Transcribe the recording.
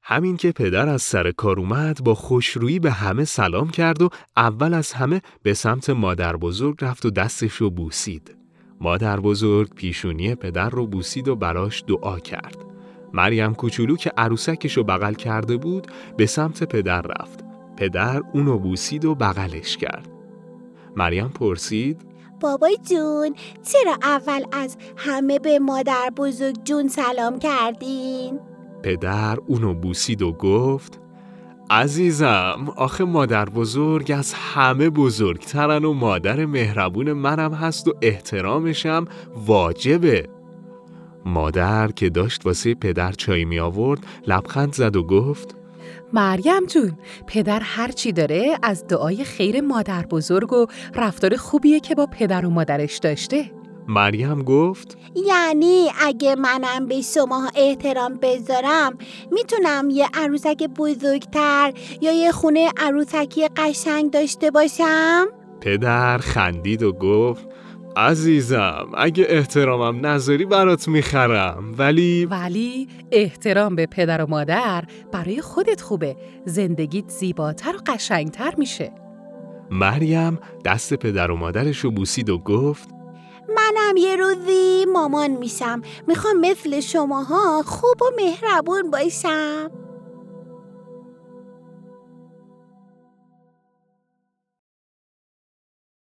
همین که پدر از سر کار اومد با خوشرویی به همه سلام کرد و اول از همه به سمت مادر بزرگ رفت و دستش رو بوسید. مادر بزرگ پیشونی پدر رو بوسید و براش دعا کرد. مریم کوچولو که عروسکش رو بغل کرده بود به سمت پدر رفت. پدر اونو بوسید و بغلش کرد. مریم پرسید: بابای جون، چرا اول از همه به مادر بزرگ جون سلام کردین؟ پدر اونو بوسید و گفت: عزیزم، آخه مادر بزرگ از همه بزرگترن و مادر مهربون منم هست و احترامشم واجبه. مادر که داشت واسه پدر چای می آورد لبخند زد و گفت: مریم جون، پدر هر چی داره از دعای خیر مادر بزرگ و رفتار خوبیه که با پدر و مادرش داشته. مریم گفت: یعنی اگه منم به شما احترام بذارم میتونم یه عروسک بزرگتر یا یه خونه عروسکی قشنگ داشته باشم؟ پدر خندید و گفت: عزیزم، اگه احترامم نذاری برات میخرم، ولی احترام به پدر و مادر برای خودت خوبه. زندگیت زیباتر و قشنگتر میشه. مریم دست پدر و مادرش رو بوسید و گفت: منم یه روزی مامان میشم. میخوام مثل شماها خوب و مهربون باشم.